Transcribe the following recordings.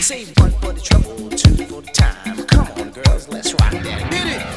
say one for the trouble, two for the time. Come on, girls, let's rock that. Hit it!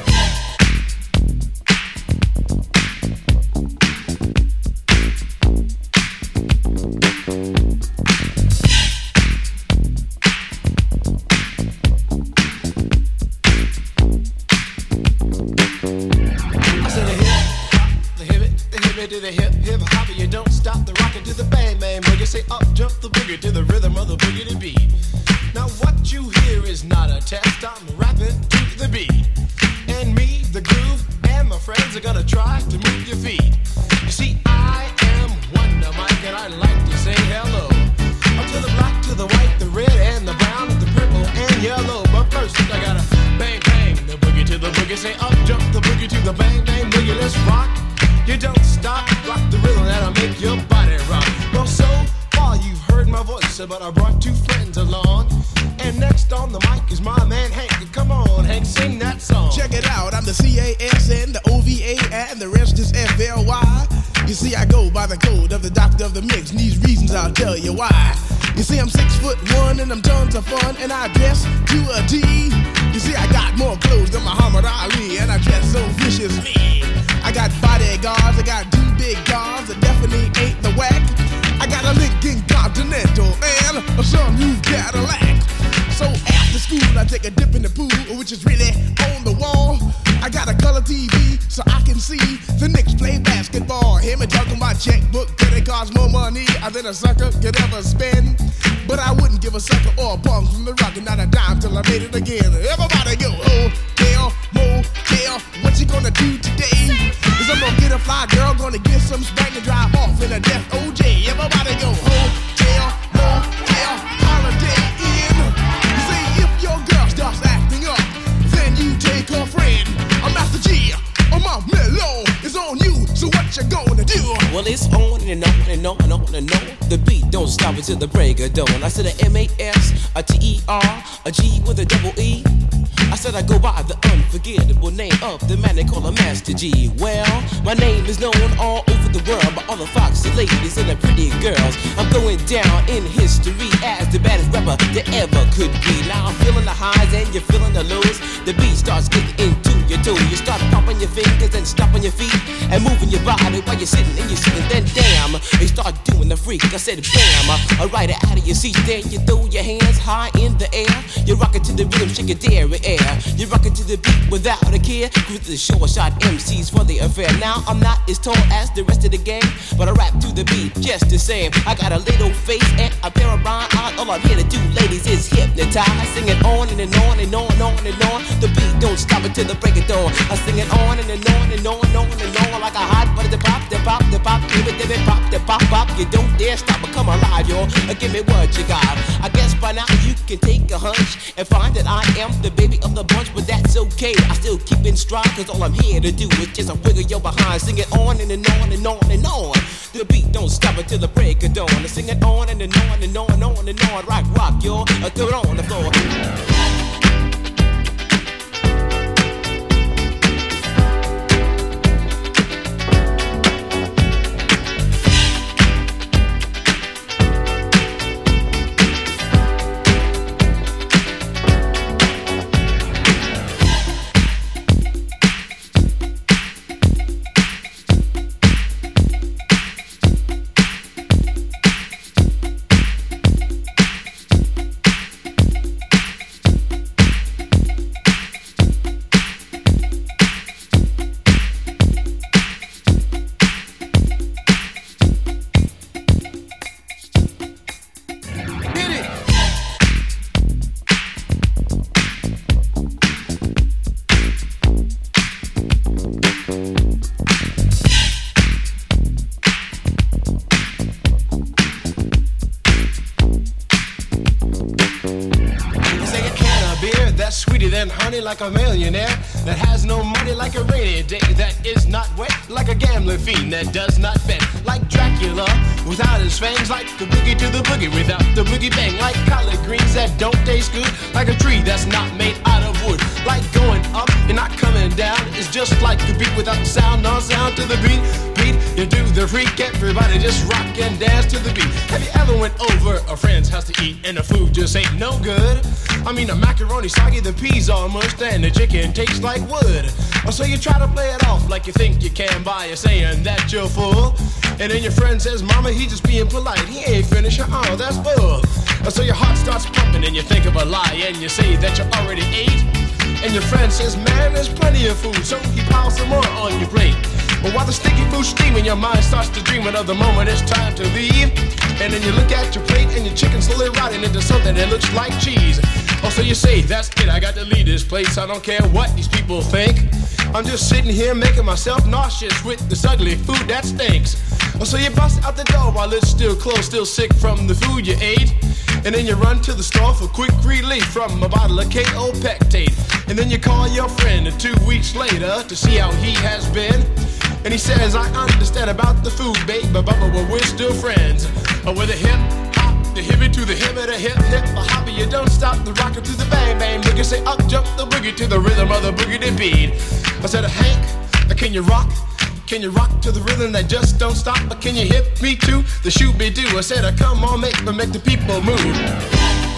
To the hip, hip hopper, you don't stop the rocket to the bang, bang boogie. Say up, jump the boogie to the rhythm of the boogie to beat. Now what you hear is not a test, I'm rapping to the beat. And me, the groove, and my friends are gonna try to move your feet. You see, I am Wonder Mike, and I like to say hello. Up to the black, to the white, the red, and the brown, and the purple, and yellow. But first, I gotta bang, bang, the boogie to the boogie. Say up, jump the boogie to the bang, bang boogie. Let's rock. You don't stop, rock the rhythm that'll make your body rock. Well, so far you've heard my voice, but I brought two friends along. And next on the mic is my man Hank. Come on, Hank, sing that song. Check it out, I'm the CASN, the OVA, and the rest is FLY. You see, I go by the code of the doctor of the mix, and these reasons I'll tell you why. You see, I'm 6'1" and I'm tons of fun, and I dress to a T. You see, I got more clothes than Muhammad Ali, and I dress so viciously. I got bodyguards, I got two big cars that definitely ain't the whack. I got a Lincoln Continental and a some new Cadillac. So after school, I take a dip in the pool, which is really on the wall. I got a color TV so I can see the Knicks play basketball. Hear me talking about checkbook, that it costs more money than a sucker could ever spend. But I wouldn't give a sucker or a punk from the rock and not a dime till I made it again. Everybody go, hotel, motel, what you gonna do today? Cause I'm gonna get a fly girl, gonna get some spank and drive off in a death OJ. Everybody go, hotel, motel, holiday inn. You say if your girl starts acting up, then you take her friend. I'm Master G, I'm a mellow, it's on you, so what you gonna do? Well, it's on and on and on and on and on. The beat don't stop until the break of dawn. I said a M-A-S, a T-E-R, a G with a double E. I said I go by the unforgettable name of the man they call a Master G. Well, my name is known all over the world by all the foxy ladies and the pretty girls. I'm going down in history as the baddest rapper there ever could be. Now I'm feeling the highs and you're feeling the lows. The beat starts getting into your toe. You start popping your fingers and stomping your feet and moving your body while you're sitting and you're sitting. Then damn, you start doing the freak. I said bam, right out of your seat. Then you throw your hands high in the air. You rock it to the rhythm, shake your dairy air. You rock it to the beat without a care. Cruise the short shot MCs for the affair. Now I'm not as tall as the rest of the gang, but I rap to the beat just the same. I got a little face and a pair of rhyme eyes. All I'm here to do, ladies, is hypnotize. I sing it on and on and on and on and on. The beat don't stop until the break of dawn. I sing it on and on and on and on and on like a hot butter. The pop, the pop, the pop, give it, pop, the pop, pop. You don't dare stop or come alive, y'all. Give me what you got. I guess by now you can take a hunch and find that I am the baby of the bunch, but that's okay. I still keep in stride, cause all I'm here to do is just a wiggle your behind. Sing it on and on and on and on. The beat don't stop until the break of dawn. I sing it on and on and on and on and on. Rock, y'all. Throw it on the floor. Like a millionaire that has no money, like a rainy day that is not wet, like a gambling fiend that does not bet, like Dracula without his fangs, like the boogie to the boogie without the boogie bang, like collard greens that don't taste good, like a tree that's not made out of wood, like going up and not coming down is just like a beat without the sound, no sound to the beat. Beat, you do the freak, everybody just rock and dance to the beat. Have you ever went over a friend's house to eat and the food just ain't no good? I mean the macaroni soggy, the peas all mushed, and the chicken tastes like wood. So you try to play it off like you think you can by you saying that you're full. And then your friend says, Mama, he just being polite, he ain't finished, oh, that's bull. So your heart starts pumping and you think of a lie and you say that you already ate. And your friend says, man, there's plenty of food, so he piles some more on your plate. But while the sticky food's steaming, your mind starts to dreaming of the moment it's time to leave. And then you look at your plate and your chicken slowly rotting into something that looks like cheese. Oh, so you say, that's it, I got to leave this place, I don't care what these people think. I'm just sitting here making myself nauseous with this ugly food that stinks. Oh, so you bust out the door while it's still closed, still sick from the food you ate. And then you run to the store for quick relief from a bottle of KO Pectate. And then you call your friend 2 weeks later to see how he has been. And he says, I understand about the food, babe, but we're still friends. With a hip hop, the hippie to the hip of the hip hip a hopper, you don't stop the rocker to the bang bang boogie. Say up jump the boogie to the rhythm of the boogie beat. I said, Hank, can you rock? Can you rock to the rhythm that just don't stop? But can you hip me to the shoot-be-doo? I said, come on, make the people move.